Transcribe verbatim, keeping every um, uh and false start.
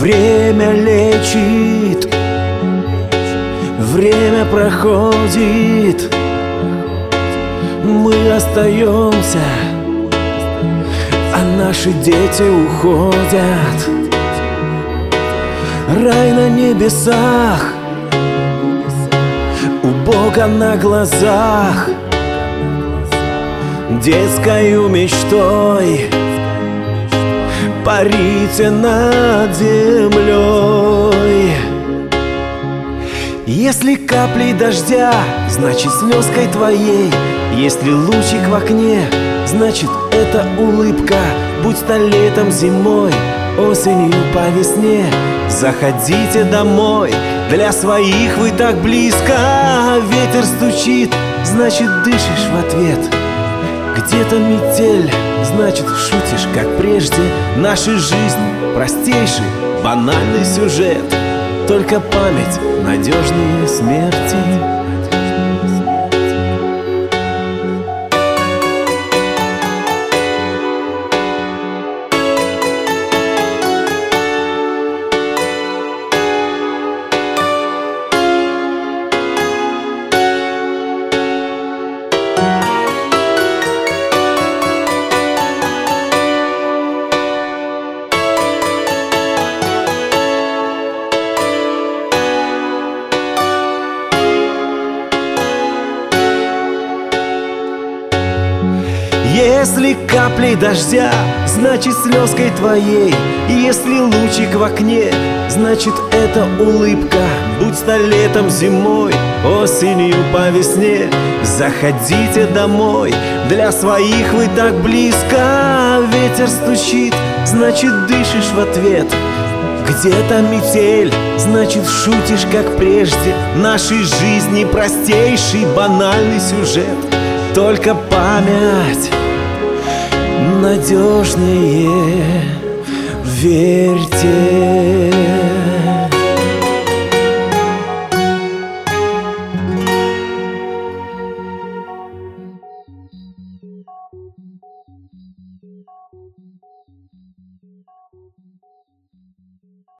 Время лечит, время проходит, мы остаемся, а наши дети уходят. Рай на небесах, у Бога на глазах, детскою мечтой парите над землей. Если каплей дождя, значит слезкой твоей. Если лучик в окне, значит это улыбка. Будь то летом, зимой, осенью по весне, заходите домой, для своих вы так близко. Ветер стучит, значит дышишь в ответ. Где-то метель, значит шутишь, как прежде. Наша жизнь простейший, банальный сюжет, только память надежнее смерти. Если каплей дождя, значит слезкой твоей. Если лучик в окне, значит это улыбка. Будь то летом, зимой, осенью по весне, заходите домой, для своих вы так близко. Ветер стучит, значит дышишь в ответ. Где-то метель, значит шутишь, как прежде. Нашей жизни простейший, банальный сюжет, только память надежнее, верьте.